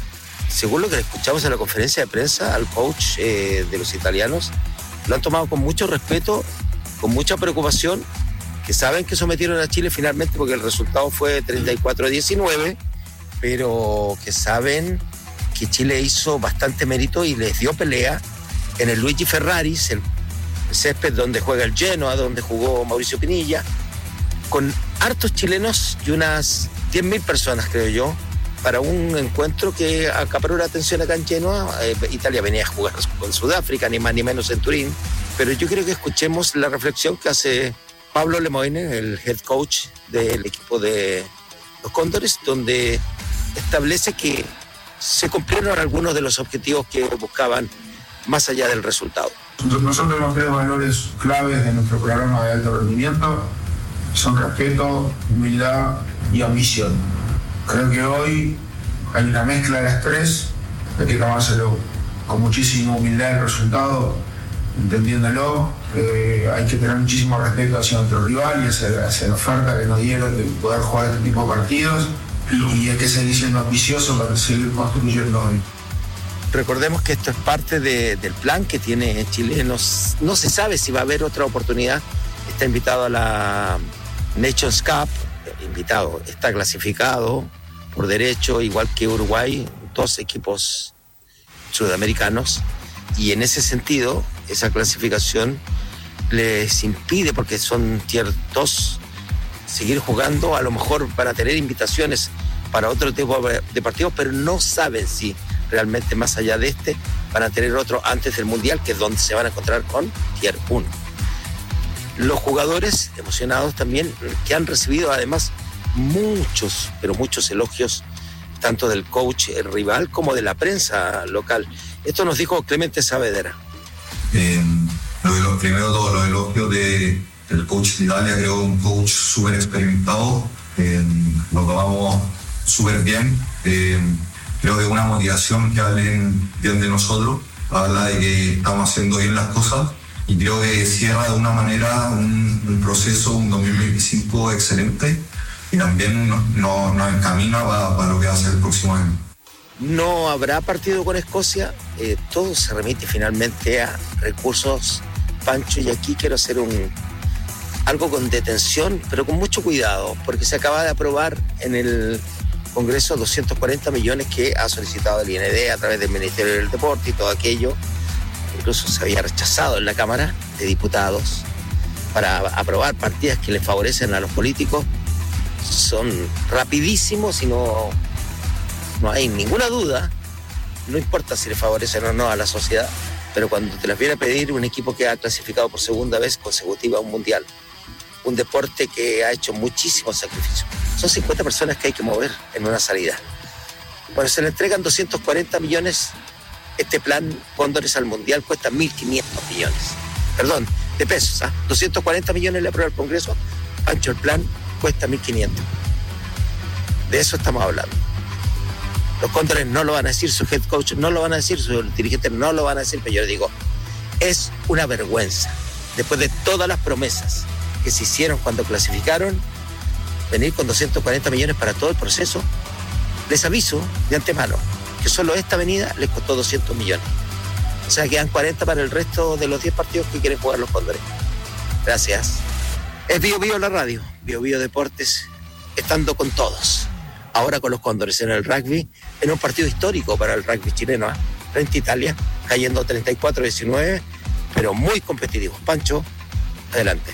según lo que le escuchamos en la conferencia de prensa al coach eh, de los italianos, lo han tomado con mucho respeto, con mucha preocupación, que saben que sometieron a Chile finalmente porque el resultado fue treinta y cuatro a diecinueve, pero que saben que Chile hizo bastante mérito y les dio pelea en el Luigi Ferraris, el césped donde juega el Genoa, donde jugó Mauricio Pinilla, con hartos chilenos y unas diez mil personas, creo yo, para un encuentro que acaparó la atención acá en Genoa. Eh, Italia venía a jugar con Sudáfrica, ni más ni menos en Turín, pero yo creo que escuchemos la reflexión que hace Pablo Lemoine, el head coach del equipo de los Cóndores, donde establece que se cumplieron algunos de los objetivos que buscaban más allá del resultado. Nosotros los tres valores claves de nuestro programa de alto rendimiento son respeto, humildad y ambición. Creo que hoy hay una mezcla de las tres, hay que tomárselo con muchísima humildad el resultado, entendiéndolo, eh, hay que tener muchísimo respeto hacia nuestro rival y hacia, hacia la oferta que nos dieron de poder jugar este tipo de partidos, y hay que seguir siendo ambicioso para seguir construyendo hoy. Recordemos que esto es parte de, del plan que tiene Chile. No, no se sabe si va a haber otra oportunidad. Está invitado a la Nations Cup, invitado, está clasificado por derecho, igual que Uruguay, dos equipos sudamericanos, y en ese sentido, esa clasificación les impide, porque son tier dos, seguir jugando. A lo mejor para tener invitaciones para otro tipo de partidos, pero no saben si realmente más allá de este van a tener otro antes del Mundial, que es donde se van a encontrar con tier uno. Los jugadores emocionados también, que han recibido además muchos, pero muchos elogios, tanto del coach, el rival, como de la prensa local. Esto nos dijo Clemente Saavedra. Eh, lo de los, primero todos los elogios de, del coach de Italia, creo un coach súper experimentado, eh, lo tomamos súper bien. Eh, creo que una motivación que hablen bien de nosotros, habla de que estamos haciendo bien las cosas, y creo que cierra de una manera un, un proceso, un dos mil veinticinco excelente, y también nos, nos, nos encamina para, para lo que va a ser el próximo año. No habrá partido con Escocia, eh, todo se remite finalmente a recursos, Pancho, y aquí quiero hacer un algo con detención, pero con mucho cuidado, porque se acaba de aprobar en el Congreso doscientos cuarenta millones que ha solicitado el I N D a través del Ministerio del Deporte y todo aquello. Incluso se había rechazado en la Cámara de Diputados para aprobar partidas que les favorecen a los políticos. Son rapidísimos y no, no hay ninguna duda, no importa si les favorecen o no a la sociedad, pero cuando te las viene a pedir un equipo que ha clasificado por segunda vez consecutiva a un mundial, un deporte que ha hecho muchísimos sacrificios, son cincuenta personas que hay que mover en una salida. Bueno, se le entregan doscientos cuarenta millones. Este plan Cóndores al Mundial cuesta mil quinientos millones. Perdón, de pesos. ¿ah? doscientos cuarenta millones le aprueba el Congreso. Pancho, el plan cuesta mil quinientos. De eso estamos hablando. Los Cóndores no lo van a decir, su head coach no lo van a decir, sus dirigentes no lo van a decir, pero yo digo, es una vergüenza. Después de todas las promesas que se hicieron cuando clasificaron, venir con doscientos cuarenta millones para todo el proceso. Les aviso de antemano que solo esta avenida les costó doscientos millones. O sea, quedan cuarenta para el resto de los diez partidos que quieren jugar los Cóndores. Gracias. Es Bio Bio la radio, Bio Bio Deportes, estando con todos. Ahora con los Cóndores en el rugby, en un partido histórico para el rugby chileno, ¿eh? frente a Italia, cayendo treinta y cuatro a diecinueve, pero muy competitivos. Pancho, adelante.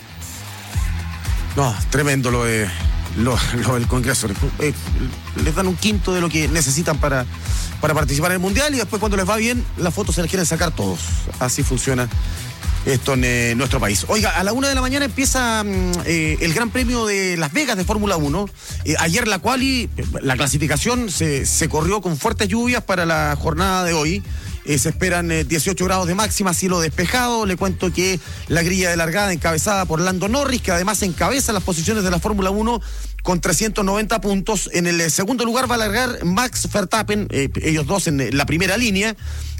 No, tremendo lo de... Lo, lo del Congreso. Eh, les dan un quinto de lo que necesitan para, para participar en el Mundial, y después cuando les va bien, las fotos se las quieren sacar todos. Así funciona esto en eh, nuestro país. Oiga, a la una de la mañana empieza eh, el Gran Premio de Las Vegas de Fórmula uno. Eh, ayer la quali, la clasificación se, se corrió con fuertes lluvias para la jornada de hoy. Eh, se esperan eh, dieciocho grados de máxima, cielo despejado. Le cuento que la grilla de largada encabezada por Lando Norris, que además encabeza las posiciones de la Fórmula uno con trescientos noventa puntos. En el eh, segundo lugar va a largar Max Verstappen, eh, ellos dos en eh, la primera línea.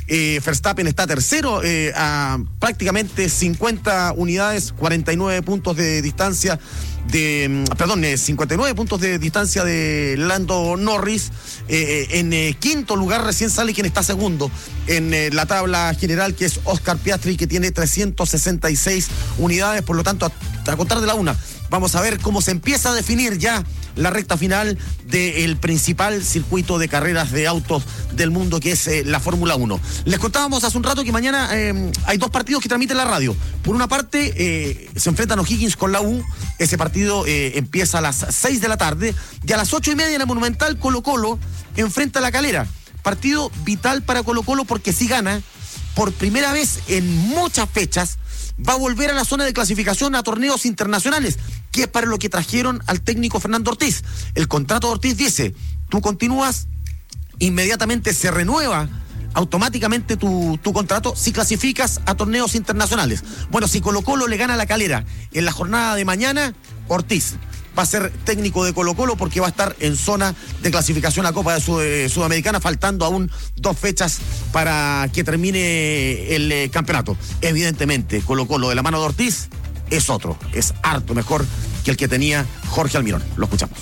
Eh, Verstappen está tercero eh, a prácticamente cincuenta unidades, cuarenta y nueve puntos de distancia de, perdón, eh, cincuenta y nueve puntos de distancia de Lando Norris. Eh, en eh, quinto lugar recién sale quien está segundo en eh, la tabla general, que es Oscar Piastri, que tiene trescientas sesenta y seis unidades. Por lo tanto, a, a contar de la una, vamos a ver cómo se empieza a definir ya la recta final del principal circuito de carreras de autos del mundo, que es eh, la Fórmula uno. Les contábamos hace un rato que mañana eh, hay dos partidos que transmiten la radio. Por una parte, eh, se enfrentan O'Higgins con la U. Ese partido eh, empieza a las seis de la tarde. Y a las ocho y media en la Monumental, Colo Colo enfrenta a La Calera. Partido vital para Colo Colo, porque si gana, por primera vez en muchas fechas, va a volver a la zona de clasificación a torneos internacionales, que es para lo que trajeron al técnico Fernando Ortiz. El contrato de Ortiz dice, tú continúas, inmediatamente se renueva automáticamente tu, tu contrato si clasificas a torneos internacionales. Bueno, si Colo Colo le gana a La Calera en la jornada de mañana, Ortiz va a ser técnico de Colo Colo, porque va a estar en zona de clasificación a Copa de Sud eh, Sudamericana, faltando aún dos fechas para que termine el eh, campeonato. Evidentemente, Colo Colo de la mano de Ortiz es otro, es harto mejor que el que tenía Jorge Almirón. Lo escuchamos.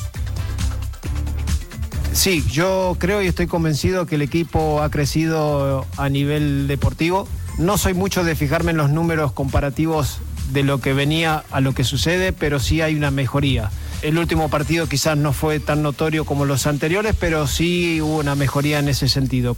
Sí, yo creo y estoy convencido que el equipo ha crecido a nivel deportivo. No soy mucho de fijarme en los números comparativos de lo que venía a lo que sucede, pero sí hay una mejoría. El último partido quizás no fue tan notorio como los anteriores, pero sí hubo una mejoría en ese sentido.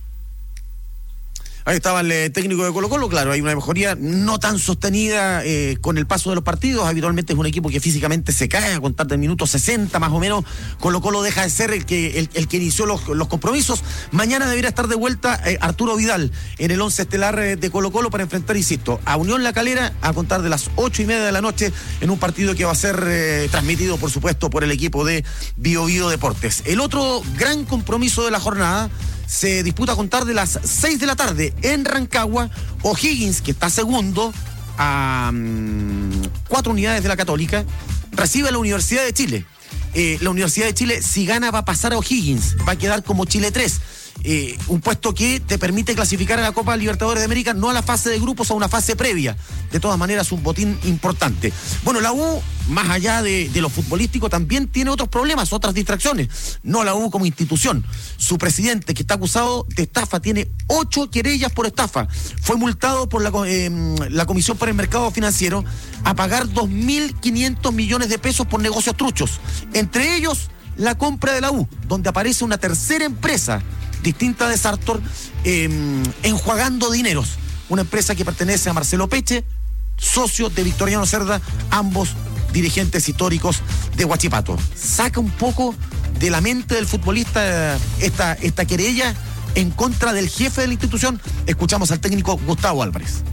Ahí estaba el eh, técnico de Colo Colo. Claro, hay una mejoría no tan sostenida eh, con el paso de los partidos. Habitualmente es un equipo que físicamente se cae a contar del minuto sesenta más o menos. Colo Colo deja de ser el que, el, el que inició los, los compromisos. Mañana debería estar de vuelta eh, Arturo Vidal en el once estelar eh, de Colo Colo para enfrentar, insisto, a Unión La Calera a contar de las ocho y media de la noche, en un partido que va a ser eh, transmitido, por supuesto, por el equipo de Bio Bio Deportes. El otro gran compromiso de la jornada se disputa a contar de las seis de la tarde en Rancagua. O'Higgins, que está segundo a um, cuatro unidades de la Católica, recibe a la Universidad de Chile. Eh, la Universidad de Chile, si gana, va a pasar a O'Higgins, va a quedar como Chile tres. Eh, un puesto que te permite clasificar a la Copa Libertadores de América, no a la fase de grupos, a una fase previa. De todas maneras, un botín importante. Bueno, la U, más allá de, de lo futbolístico, también tiene otros problemas, otras distracciones. No la U como institución. Su presidente, que está acusado de estafa, tiene ocho querellas por estafa. Fue multado por la, eh, la Comisión para el Mercado Financiero a pagar dos mil quinientos millones de pesos por negocios truchos. Entre ellos, la compra de la U, donde aparece una tercera empresa distinta de Sartor, eh, enjuagando dineros. Una empresa que pertenece a Marcelo Peche, socio de Victoriano Cerda, ambos dirigentes históricos de Huachipato. Saca un poco de la mente del futbolista esta, esta querella en contra del jefe de la institución. Escuchamos al técnico Gustavo Álvarez.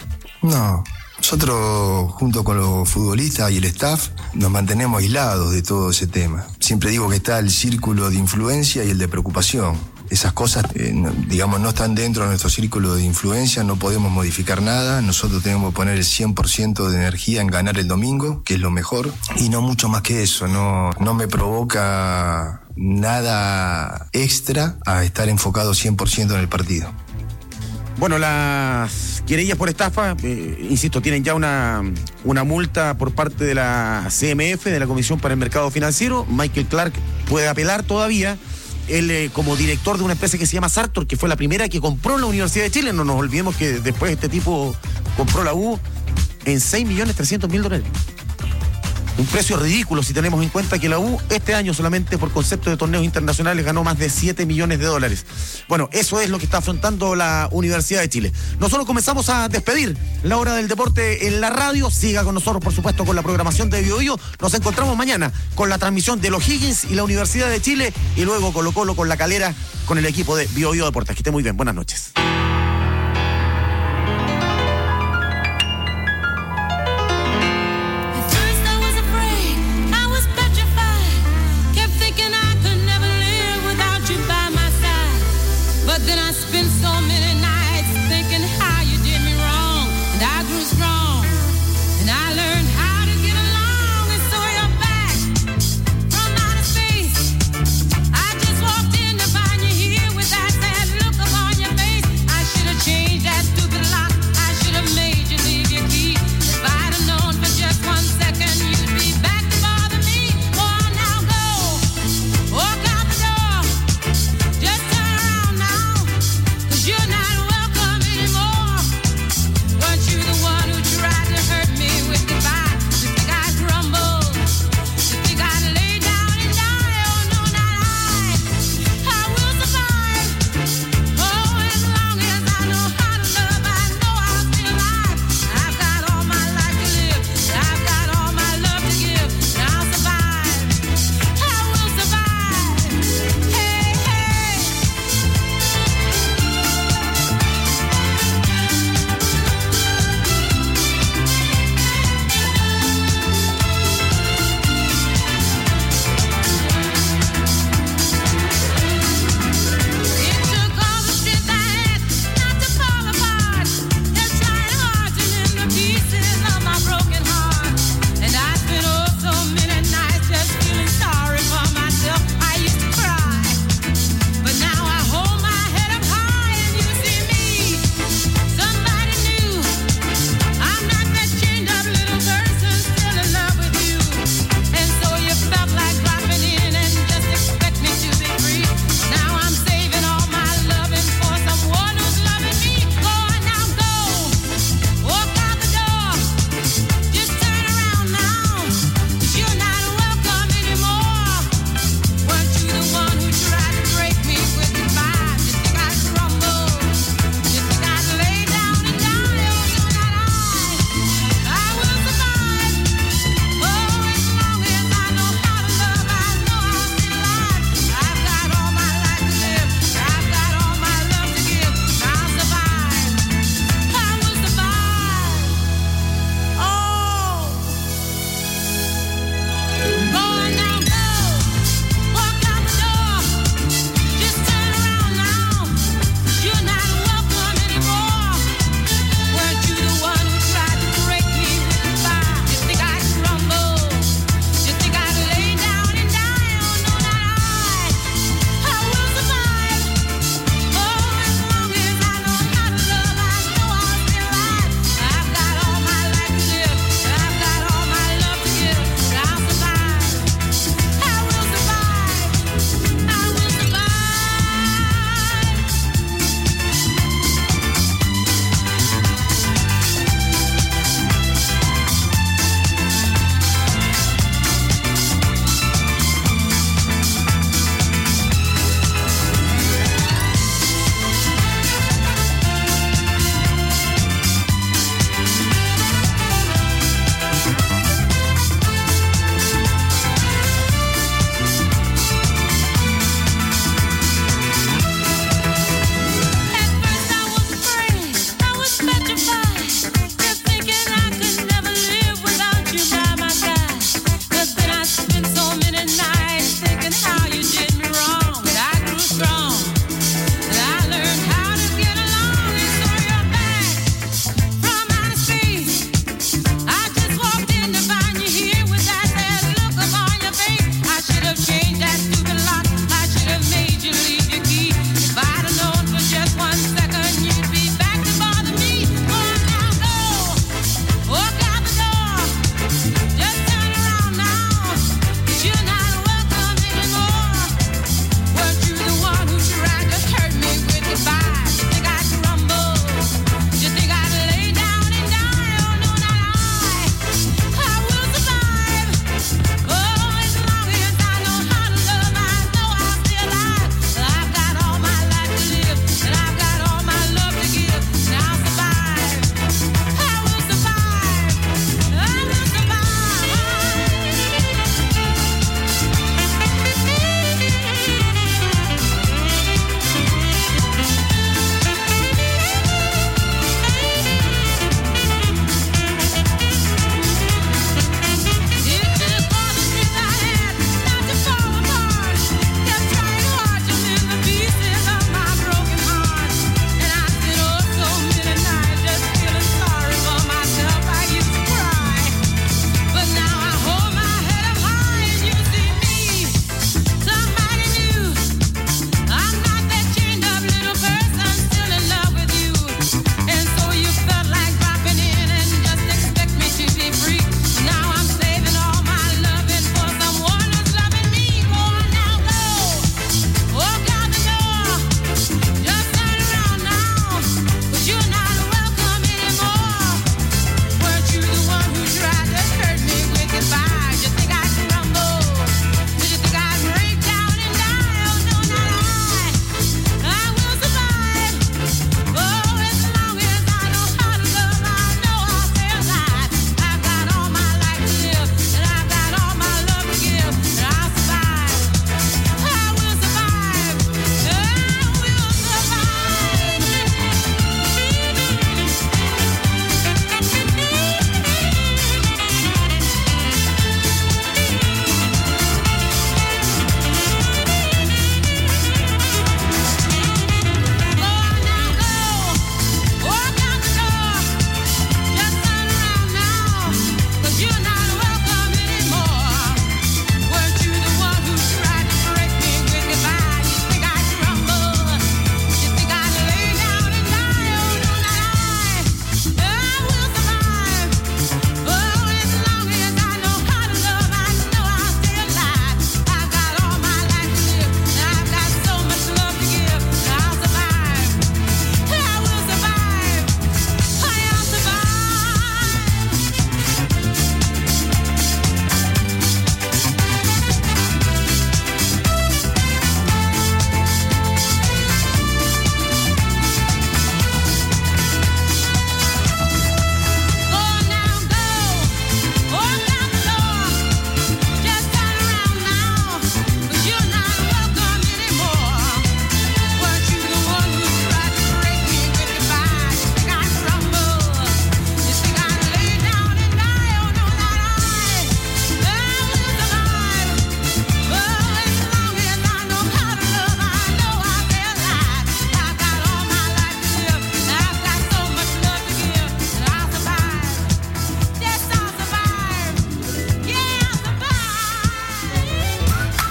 No, nosotros junto con los futbolistas y el staff nos mantenemos aislados de todo ese tema. Siempre digo que está el círculo de influencia y el de preocupación. Esas cosas, eh, no, digamos, no están dentro de nuestro círculo de influencia, no podemos modificar nada. Nosotros tenemos que poner el cien por ciento de energía en ganar el domingo, que es lo mejor, y no mucho más que eso. No, no me provoca nada extra a estar enfocado cien por ciento en el partido. Bueno, las querellas por estafa, eh, insisto, tienen ya una, una multa por parte de la C M F, de la Comisión para el Mercado Financiero. Michael Clark puede apelar todavía. Él, eh, como director de una empresa que se llama Sartor, que fue la primera que compró la Universidad de Chile. No nos olvidemos que después este tipo compró la U en seis millones trescientos mil dólares. Un precio ridículo si tenemos en cuenta que la U este año solamente por concepto de torneos internacionales ganó más de siete millones de dólares. Bueno, eso es lo que está afrontando la Universidad de Chile. Nosotros comenzamos a despedir la hora del deporte en la radio. Siga con nosotros, por supuesto, con la programación de Bio Bio. Nos encontramos mañana con la transmisión de los O'Higgins y la Universidad de Chile, y luego Colo Colo con La Calera, con el equipo de Bio Bio Deportes. Que esté muy bien. Buenas noches. Change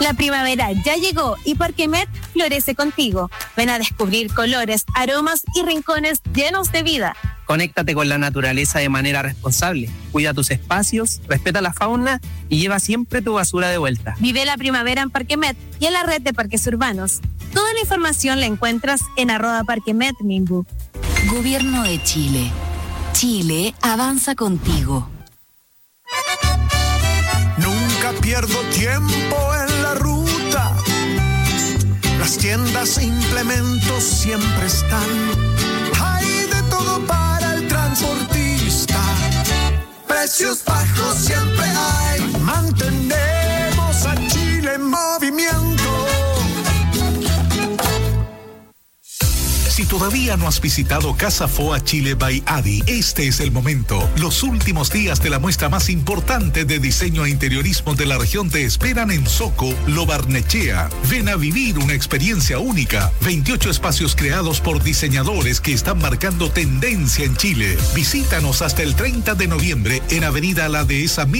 La primavera ya llegó y Parquemet florece contigo. Ven a descubrir colores, aromas y rincones llenos de vida. Conéctate con la naturaleza de manera responsable. Cuida tus espacios, respeta la fauna y lleva siempre tu basura de vuelta. Vive la primavera en Parquemet y en la red de parques urbanos. Toda la información la encuentras en arroba Parquemet Minbu. Gobierno de Chile. Chile avanza contigo. Nunca pierdo tiempo en la ruta. Las tiendas e implementos siempre están. Hay de todo para el transportista. Precios bajos siempre hay. Mantenemos a Chile en movimiento. Si todavía no has visitado Casa Foa Chile by Adi, este es el momento. Los últimos días de la muestra más importante de diseño e interiorismo de la región te esperan en Soco, Lo Barnechea. Ven a vivir una experiencia única. veintiocho espacios creados por diseñadores que están marcando tendencia en Chile. Visítanos hasta el treinta de noviembre en Avenida La Dehesa